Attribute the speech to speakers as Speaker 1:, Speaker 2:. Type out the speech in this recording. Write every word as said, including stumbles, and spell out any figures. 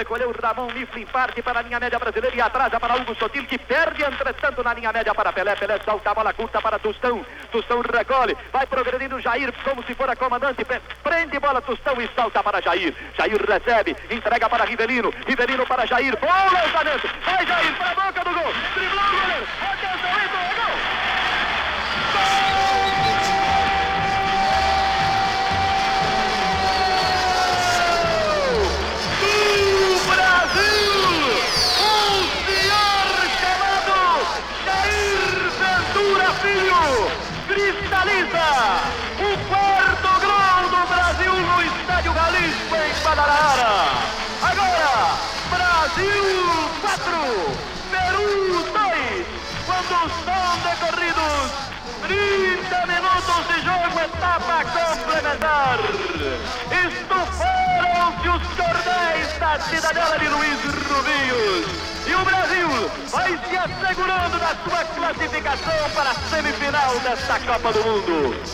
Speaker 1: recolheu Ramon Mifflin, parte para a linha média brasileira e atrasa para Hugo Sotil, que perde, entretanto, na linha média para Pelé. Pelé solta a bola curta para Tostão. Tostão recolhe, vai progredindo Jair como se for a comandante, prende bola Tostão e solta para Jair. Jair recebe, entrega para Rivelino, Rivelino para Jair, bom lançamento, vai Jair para a boca do gol, driblou o goleiro, atenção, entrou, é gol! Cristaliza o quarto gol do Brasil no Estádio Jalisco em Guadalajara. Agora, Brasil quatro, Peru dois, quando são decorridos trinta minutos de jogo, etapa complementar. Estufaram-se os cordéis da cidadela de Luiz Rubius. E o Brasil vai se assegurando da sua classificação para a semifinal desta Copa do Mundo.